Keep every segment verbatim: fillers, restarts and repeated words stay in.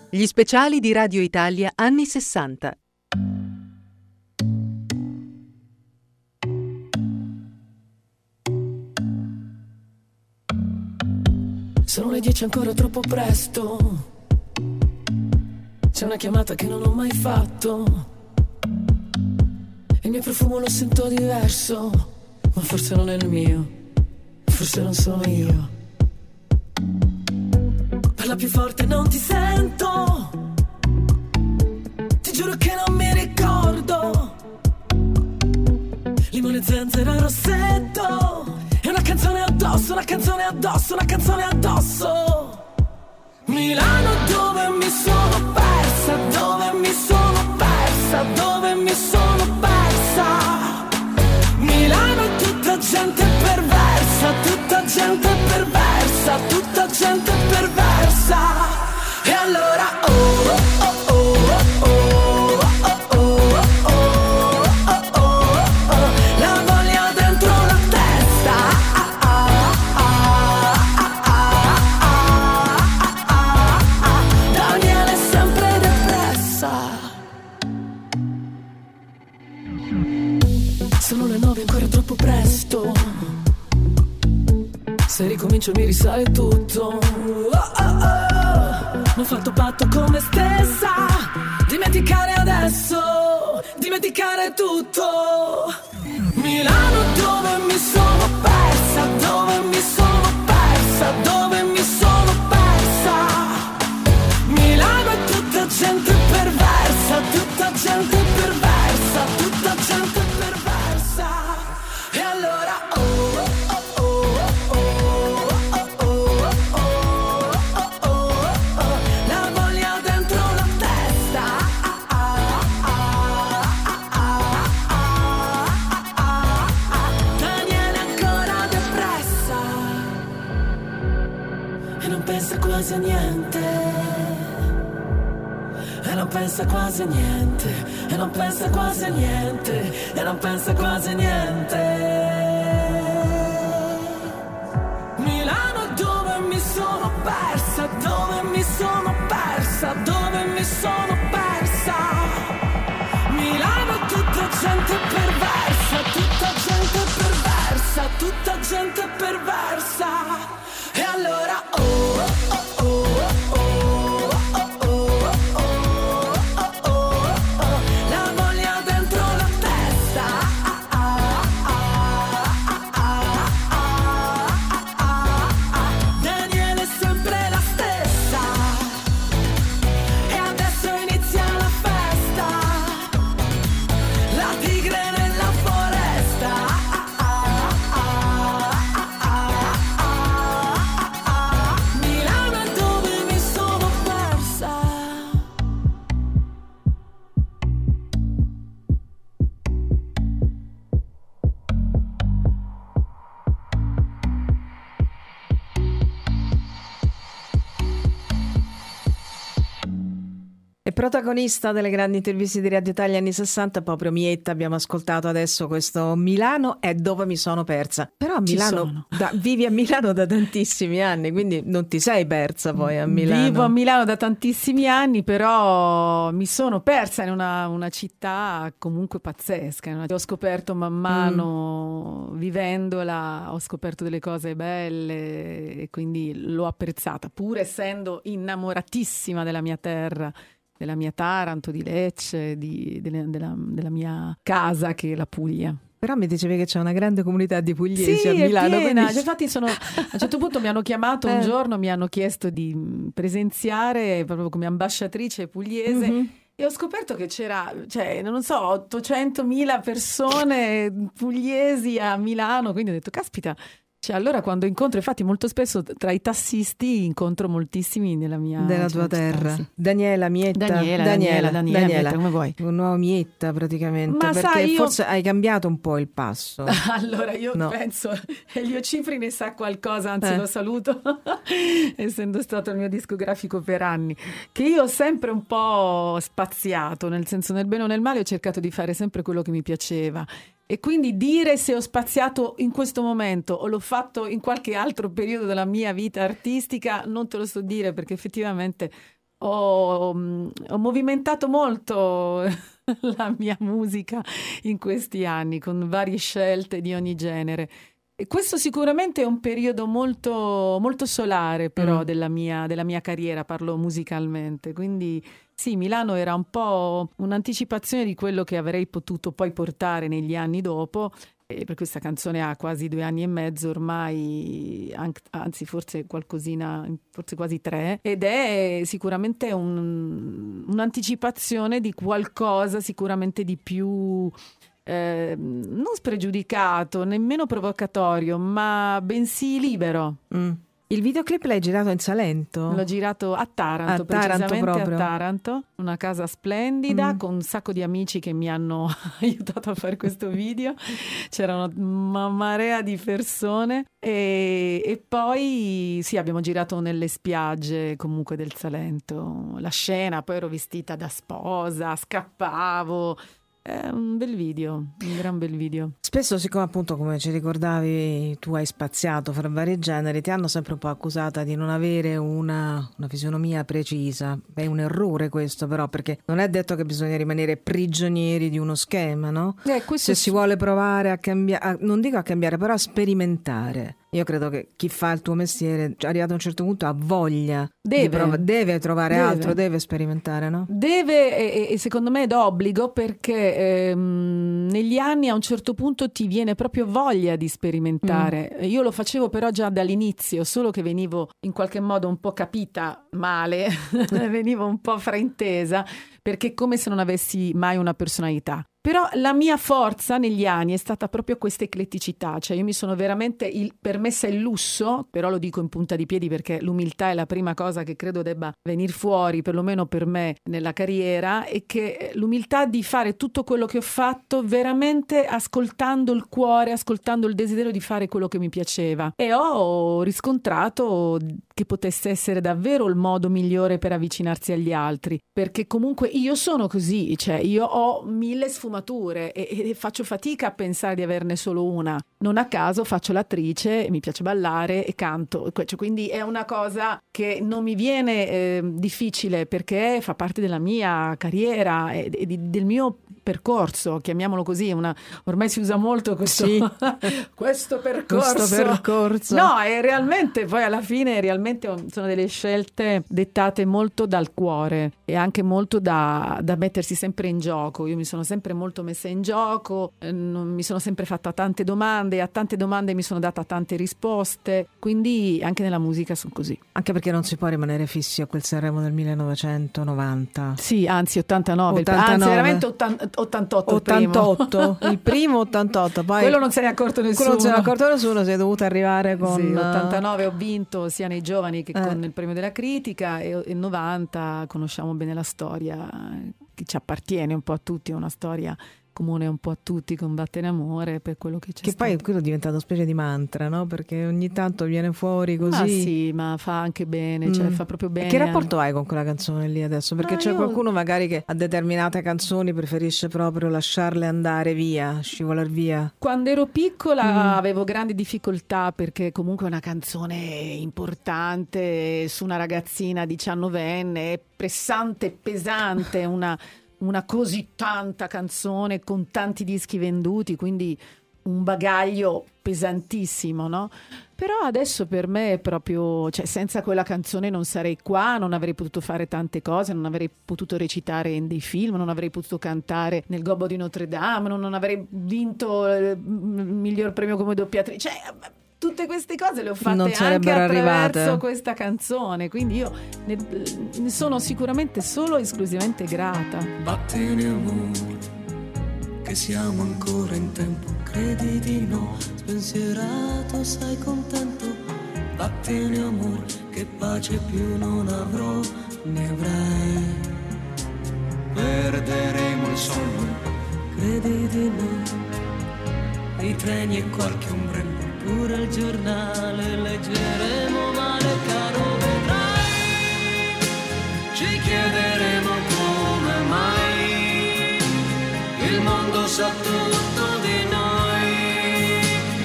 Gli speciali di Radio Italia anni sessanta. Sono le dieci, ancora troppo presto. C'è una chiamata che non ho mai fatto. Il mio profumo lo sento diverso, ma forse non è il mio, forse non sono io. Parla più forte, non ti sento. Ti giuro che non mi ricordo. Limone, zenzero, rossetto. È una canzone addosso, una canzone addosso, una canzone addosso. Milano, dove mi sono persa, dove mi sono persa, dove mi sono persa. Milano è tutta gente perversa, tutta gente perversa, tutta gente perversa. E allora oh oh oh oh oh oh oh oh oh oh, la voglia dentro la testa. Ah ah ah ah ah ah ah. Daniele è sempre depressa. Sono le nove, ancora troppo presto. Se ricomincio mi risale tutto. Oh, oh, oh. Non ho fatto patto con me stessa. Dimenticare adesso, dimenticare tutto. Milano, dove mi sono persa, dove mi sono persa, dove mi sono persa. Milano è tutta gente perversa, tutta gente perversa, tutta gente perversa. E allora oh oh oh oh oh oh oh oh oh, la voglia dentro la testa. Ah ah ah ah ah ah. Daniele ancora depressa e non pensa quasi a niente. E non pensa quasi a niente, e non pensa quasi a niente, e non pensa quasi a niente. Milano, dove mi sono persa, dove mi sono persa, dove mi sono persa. Milano è tutta gente perversa, tutta gente perversa, tutta gente perversa. E allora oh oh oh oh Protagonista delle grandi interviste di Radio Italia anni sessanta, proprio Mietta. Abbiamo ascoltato adesso questo Milano è dove mi sono persa. Però a Milano da, vivi a Milano da tantissimi anni, quindi non ti sei persa poi a Milano. Vivo a Milano da tantissimi anni, però mi sono persa in una, una città comunque pazzesca. Ho scoperto man mano, mm. vivendola, ho scoperto delle cose belle e quindi l'ho apprezzata, pur essendo innamoratissima della mia terra, della mia Taranto, di Lecce, di, della, della, della mia casa che è la Puglia. Però mi dicevi che c'è una grande comunità di pugliesi sì, a Milano. È piena. Quindi... Cioè, infatti sono, a un certo punto mi hanno chiamato un eh. giorno, mi hanno chiesto di presenziare proprio come ambasciatrice pugliese, mm-hmm. e ho scoperto che c'era, cioè, non so, ottocentomila persone pugliesi a Milano, quindi ho detto, caspita. Cioè, allora quando incontro, infatti molto spesso tra i tassisti incontro moltissimi nella mia della tua terra, sì. Daniela Mietta. Daniela, Daniela, Daniela, Daniela, Daniela. Mietta, come vuoi. Un nuovo Mietta praticamente. Ma perché sai, io... forse hai cambiato un po' il passo. Allora io no. penso, Elio Cifri ne sa qualcosa, anzi eh. lo saluto, essendo stato il mio discografico per anni, che io ho sempre un po' spaziato, nel senso, nel bene o nel male ho cercato di fare sempre quello che mi piaceva. E quindi dire se ho spaziato in questo momento o l'ho fatto in qualche altro periodo della mia vita artistica non te lo so dire, perché effettivamente ho, ho movimentato molto la mia musica in questi anni con varie scelte di ogni genere. E questo sicuramente è un periodo molto, molto solare però mm. della mia, della mia carriera, parlo musicalmente, quindi sì, Milano era un po' un'anticipazione di quello che avrei potuto poi portare negli anni dopo. E per questa canzone ha quasi due anni e mezzo ormai, anzi forse qualcosina, forse quasi tre, ed è sicuramente un, un'anticipazione di qualcosa sicuramente di più eh, non spregiudicato, nemmeno provocatorio, ma bensì libero. Mm. Il videoclip l'hai girato in Salento? L'ho girato a Taranto, a Taranto precisamente proprio. a Taranto, una casa splendida, Mm. con un sacco di amici che mi hanno aiutato a fare questo video. C'erano una marea di persone e, e poi sì, abbiamo girato nelle spiagge comunque del Salento. La scena, poi ero vestita da sposa, scappavo. È un bel video, un gran bel video. Spesso, siccome appunto come ci ricordavi tu hai spaziato fra vari generi, ti hanno sempre un po' accusata di non avere una, una fisionomia precisa. È un errore questo però, perché non è detto che bisogna rimanere prigionieri di uno schema, no? Eh, questo Se si vuole provare a cambiare, non dico a cambiare, però a sperimentare. Io credo che chi fa il tuo mestiere, arrivato a un certo punto, ha voglia Deve. di prov- deve trovare Deve. altro, deve sperimentare, no? Deve, e, e secondo me è d'obbligo, perché ehm, negli anni a un certo punto ti viene proprio voglia di sperimentare. Mm. Io lo facevo però già dall'inizio, solo che venivo in qualche modo un po' capita male, venivo un po' fraintesa, perché è come se non avessi mai una personalità. Però la mia forza negli anni è stata proprio questa ecletticità, cioè io mi sono veramente il, permessa il lusso, però lo dico in punta di piedi perché l'umiltà è la prima cosa che credo debba venire fuori, perlomeno per me nella carriera, e che l'umiltà di fare tutto quello che ho fatto veramente ascoltando il cuore, ascoltando il desiderio di fare quello che mi piaceva, e ho riscontrato che potesse essere davvero il modo migliore per avvicinarsi agli altri, perché comunque io sono così, cioè io ho mille sfumature e, e faccio fatica a pensare di averne solo una. Non a caso faccio l'attrice, mi piace ballare e canto, cioè, quindi è una cosa che non mi viene eh, difficile, perché fa parte della mia carriera e, e di, del mio percorso, chiamiamolo così. Una, ormai si usa molto questo, sì. questo percorso. Questo percorso. No, è realmente, poi alla fine realmente sono delle scelte dettate molto dal cuore e anche molto da, da mettersi sempre in gioco. Io mi sono sempre molto messa in gioco, eh, non, mi sono sempre fatta tante domande e a tante domande mi sono data tante risposte, quindi anche nella musica sono così. Anche perché non si può rimanere fissi a quel Sanremo del millenovecentonovanta. Sì, anzi ottantanove, ottantanove. Anzi veramente ottanta, ottantotto ottantotto, il primo. il primo ottantotto, poi quello non se ne è accorto nessuno. Quello non se ne è accorto nessuno, si è dovuto arrivare con sì, ottantanove ho vinto sia nei giovani che eh. con il premio della critica, e il novanta conosciamo bene la storia che ci appartiene un po' a tutti, è una storia comune un po' a tutti, combatte in amore per quello che c'è che stato. poi quello diventa una specie di mantra, no? Perché ogni tanto viene fuori così. Ah sì, ma fa anche bene, cioè Mm. fa proprio bene. E che rapporto hai con quella canzone lì adesso? Perché No, c'è io- qualcuno magari che a determinate canzoni preferisce proprio lasciarle andare via, scivolar via. Quando ero piccola Mm. avevo grandi difficoltà, perché comunque è una canzone importante su una ragazzina diciannovenne, è pressante, pesante, una, una così tanta canzone con tanti dischi venduti, quindi un bagaglio pesantissimo, no? Però adesso per me è proprio, cioè senza quella canzone non sarei qua, non avrei potuto fare tante cose, non avrei potuto recitare in dei film, non avrei potuto cantare nel Gobbo di Notre Dame, non, non avrei vinto il miglior premio come doppiatrice, cioè tutte queste cose le ho fatte Non anche sarebbero attraverso arrivate. questa canzone, quindi io ne, ne sono sicuramente solo e esclusivamente grata. Vattene amore, che siamo ancora in tempo, credi di no, spensierato sei contento. Vattene amore, che pace più non avrò, ne avrai. Perderemo il sonno, credi di no, i treni e qualche ombrello, pure il giornale leggeremo, male caro vedrai. Ci chiederemo come mai il mondo sa tutto di noi.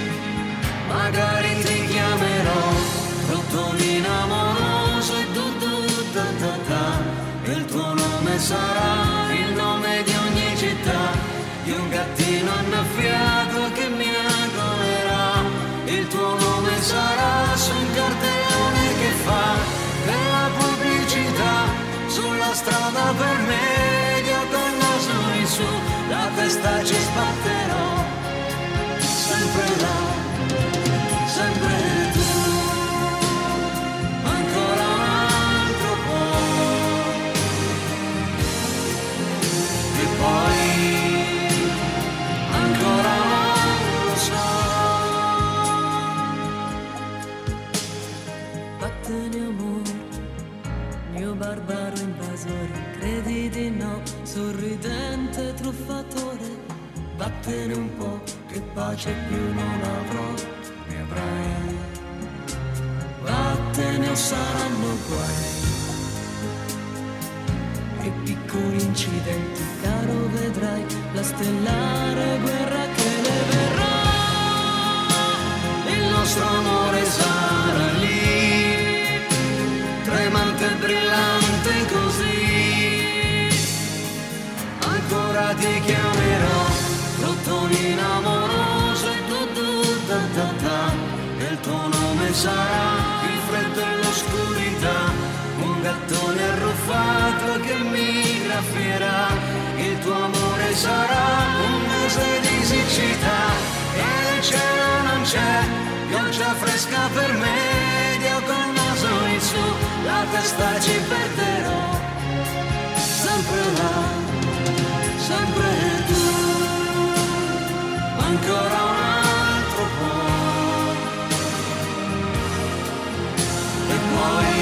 Magari ti chiamerò Rottolina amoroso e tu tu ta ta ta. il tuo nome sarà il nome di ogni città, di un gattino annaffiato che mi agolerà. Il tuo nome sarà su un cartellone che fa della pubblicità, sulla strada per medio col naso in su, la testa ci sbatterò, sempre là, sempre tu, ancora un altro po', e poi ancora non lo so. Vattene amore, mio barbaro invasore, credi di no, sorridente truffatore, vattene un po', che pace più non avrò, ne avrai, vattene o saranno guai, e piccoli incidenti, caro vedrai, la stellare guerra che ne verrà, il nostro amore sarà lì, tremante e brillante così, ancora ti chiamerò, rottolina amorosa e tu tu da da da, e il tuo nome sarà il freddo e l'oscurità, un gattone arruffato che mi graffierà, il tuo amore sarà un mese di siccità, e nel cielo non c'è pioggia fresca per me, io col naso in su, la testa ci perderò, sempre là, sempre tu, ancora un altro po', e poi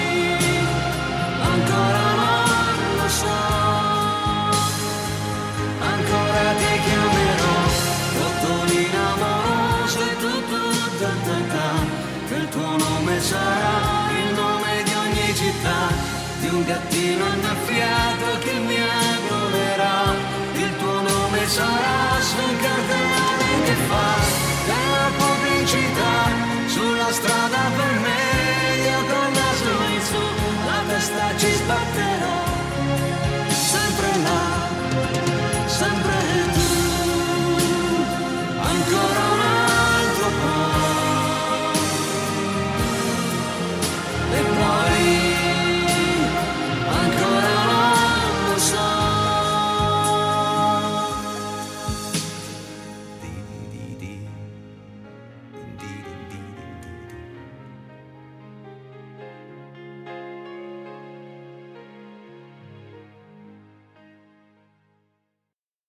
ancora non lo so, ancora ti chiamerò, rottolina amorosa e tu tu da da da, che il tuo nome sarà il nome di ogni città, di un gattino annaffiato che mi agolerà, il tuo nome sarà su un cartellone che fa della pubblicità, sulla strada per me, io col naso in su, la testa ci sbatterò,